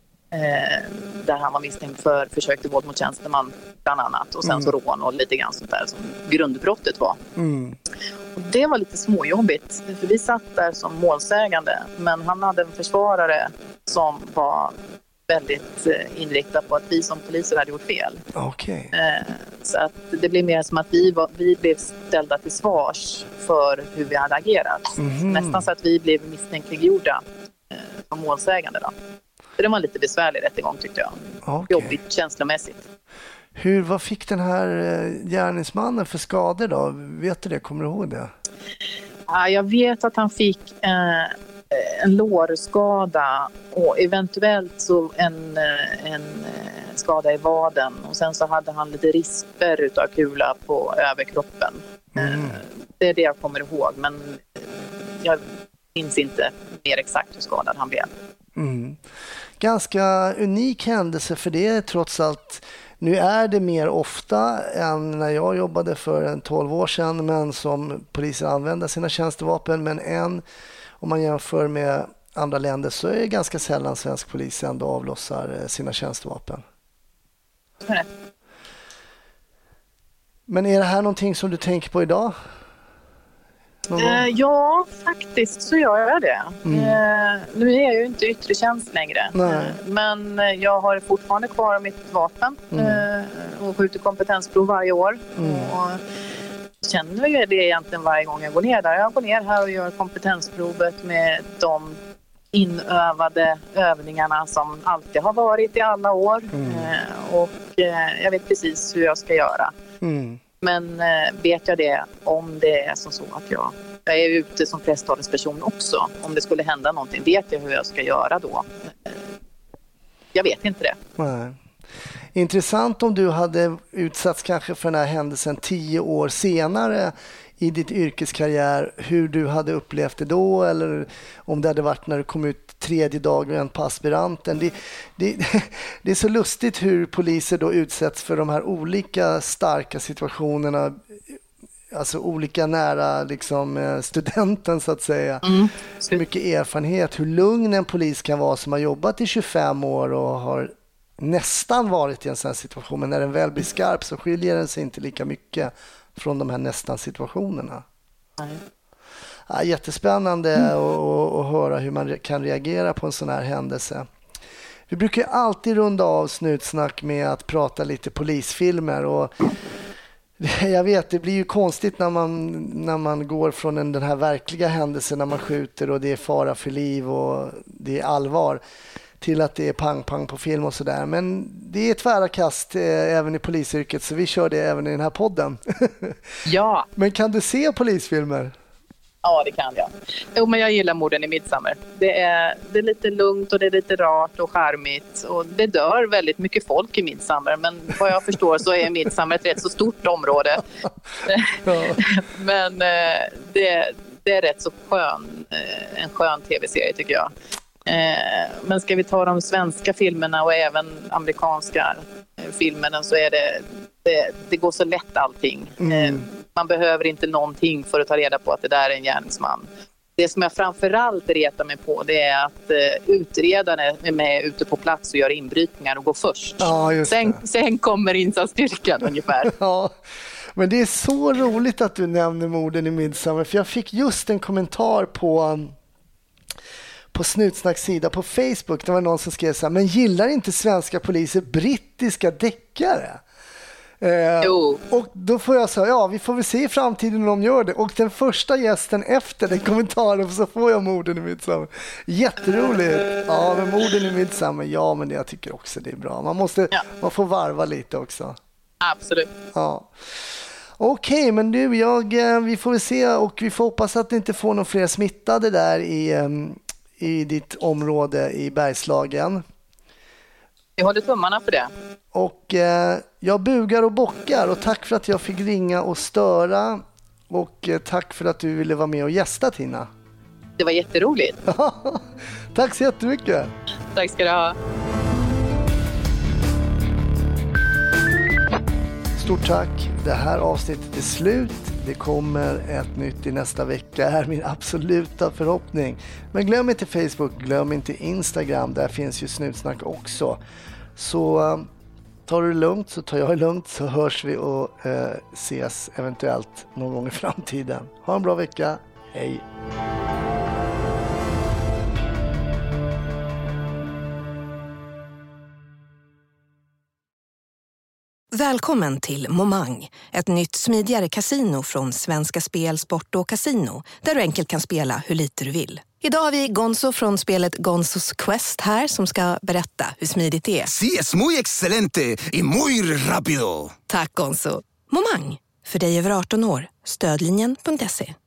Eh, där han var misstänkt för försök till våld mot tjänsteman bland annat, och sen mm. så rån och lite grann sånt där som grundbrottet var. Mm. Och det var lite småjobbigt, för vi satt där som målsägande, men han hade en försvarare som var väldigt inriktad på att vi som poliser hade gjort fel. Okay. Eh, så att det blev mer som att vi, var, vi blev ställda till svars för hur vi hade agerat. Mm. Nästan så att vi blev misstänkliggjorda eh, som målsägande då. Så det var en lite besvärlig rättegång, tyckte jag. Okay. Jobbigt känslomässigt. Hur, vad fick den här gärningsmannen för skador då? Vet du det? Kommer du ihåg det? Ja, jag vet att han fick eh, en lårskada och eventuellt så en, en skada i vaden. Och sen så hade han lite risper utav kula på överkroppen. Mm. Eh, det är det jag kommer ihåg, men jag minns inte mer exakt hur skadad han blev. Mm. Ganska unik händelse, för det är trots allt, nu är det mer ofta än när jag jobbade för en tolv år sedan, men som poliser använder sina tjänstevapen, men än om man jämför med andra länder så är det ganska sällan svensk polis ändå avlossar sina tjänstevapen. Mm. Men är det här någonting som du tänker på idag? Eh, ja, faktiskt så gör jag det. Mm. Eh, nu är jag ju inte yttre tjänst längre. Eh, men jag har fortfarande kvar mitt vapen mm. eh, och skjuter kompetensprov varje år. Mm. Och känner ju det egentligen varje gång jag går ner där. Jag går ner här och gör kompetensprovet med de inövade övningarna som alltid har varit i alla år. Mm. Eh, och eh, jag vet precis hur jag ska göra. Mm. Men eh, vet jag det om det är som så att jag, jag är ute som presstalesperson också. Om det skulle hända någonting, vet jag hur jag ska göra då? Eh, jag vet inte det. Nej. Intressant om du hade utsatts kanske för den här händelsen tio år senare i ditt yrkeskarriär, hur du hade upplevt det då, eller om det hade varit när du kom ut tredje dagen på aspiranten. Det, det, det är så lustigt hur poliser då utsätts för de här olika starka situationerna, alltså olika nära liksom, studenten så att säga. Mm. Så mycket erfarenhet, hur lugn en polis kan vara som har jobbat i tjugofem år och har nästan varit i en sån här situation, men när den väl blir skarp så skiljer den sig inte lika mycket från de här nästan situationerna. Nej. Ja, jättespännande mm. att, att höra hur man kan reagera på en sån här händelse. Vi brukar alltid runda av Snutsnack med att prata lite polisfilmer, och jag vet, det blir ju konstigt när man, när man går från en, den här verkliga händelsen när man skjuter och det är fara för liv och det är allvar, till att det är pang-pang på film och sådär. Men det är ett tvära kast eh, även i polisyrket, så vi kör det även i den här podden. Ja. Men kan du se polisfilmer? Ja, det kan jag. Jo, men jag gillar Morden i Midsommar. Det är, det är lite lugnt och det är lite rart och charmigt. Och det dör väldigt mycket folk i Midsommar. Men vad jag förstår så är Midsommar ett rätt så stort område. Ja. Men eh, det, det är rätt så skön, eh, en skön tv-serie tycker jag. Eh, men ska vi ta de svenska filmerna och även amerikanska eh, filmerna, så är det, det, det går så lätt allting. Mm. Eh, man behöver inte någonting för att ta reda på att det där är en gärningsman. Det som jag framförallt retar mig på, det är att eh, utredarna är med ute på plats och gör inbrytningar och går först. Ja, sen, sen kommer insatsstyrkan ungefär. Ja. Men det är så roligt att du nämner Morden i Midsommar, för jag fick just en kommentar på på Snutsnacks sida på Facebook. Det var någon som skrev så här: men gillar inte svenska poliser brittiska deckare? Eh, och då får jag säga, ja, vi får väl se i framtiden om de gör det. Och den första gästen efter den kommentaren, så får jag Morden i Midsommar. Jätteroligt. Ja, men Morden i Midsommar, ja, men det, jag tycker också det är bra. Man måste, ja. man får varva lite också. Absolut. Ja. Okej, okay, men du, jag, vi får väl se, och vi får hoppas att det inte får någon fler smittade där i, i ditt område i Bergslagen. Jag håller tummarna för det. Och eh, jag bugar och bockar, och tack för att jag fick ringa och störa, och eh, tack för att du ville vara med och gästa, Tina. Det var jätteroligt. Tack så jättemycket. Tack ska du ha. Stort tack. Det här avsnittet är slut. Det kommer ett nytt i nästa vecka, är min absoluta förhoppning. Men glöm inte Facebook, glöm inte Instagram. Där finns ju Snutsnack också. Så tar du det lugnt, så tar jag det lugnt, så hörs vi och eh, ses eventuellt någon gång i framtiden. Ha en bra vecka. Hej! Välkommen till Momang, ett nytt smidigare kasino från Svenska Spel, Sport och Casino, där du enkelt kan spela hur lite du vill. Idag har vi Gonzo från spelet Gonzos Quest här, som ska berätta hur smidigt det är. Sí, es muy excelente y muy rápido. Tack Gonzo. Momang, för dig över arton år. Stödlinjen punkt se.